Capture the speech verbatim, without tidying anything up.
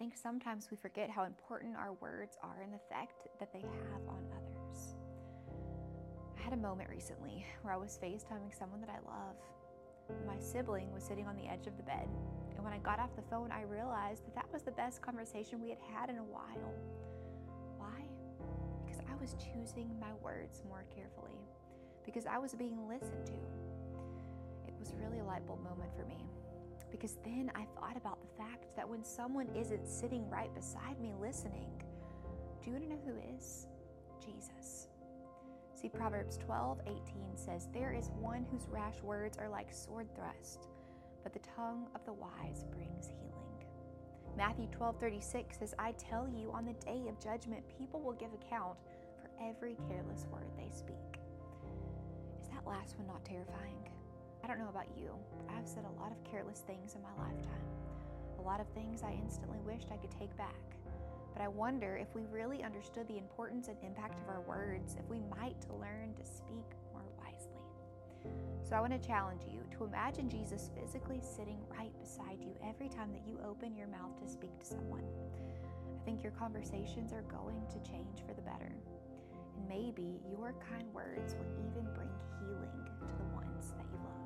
think sometimes we forget how important our words are and the effect that they have on others. I had a moment recently where I was FaceTiming someone that I love. My sibling was sitting on the edge of the bed, and when I got off the phone, I realized that that was the best conversation we had had in a while. Why? Because I was choosing my words more carefully, because I was being listened to. It was really a light bulb moment for me, because then I thought about the fact that when someone isn't sitting right beside me listening, do you want to know who is? Jesus. See, Proverbs twelve eighteen says, "There is one whose rash words are like sword thrust, but the tongue of the wise brings healing." Matthew twelve thirty-six says, "I tell you, on the day of judgment, people will give account for every careless word they speak." Is that last one not terrifying? I don't know about you, but I've said a lot of careless things in my lifetime. A lot of things I instantly wished I could take back. But I wonder if we really understood the importance and impact of our words, if we might learn to speak more wisely. So I want to challenge you to imagine Jesus physically sitting right beside you every time that you open your mouth to speak to someone. I think your conversations are going to change for the better. And maybe your kind words will even bring healing to the ones that you love.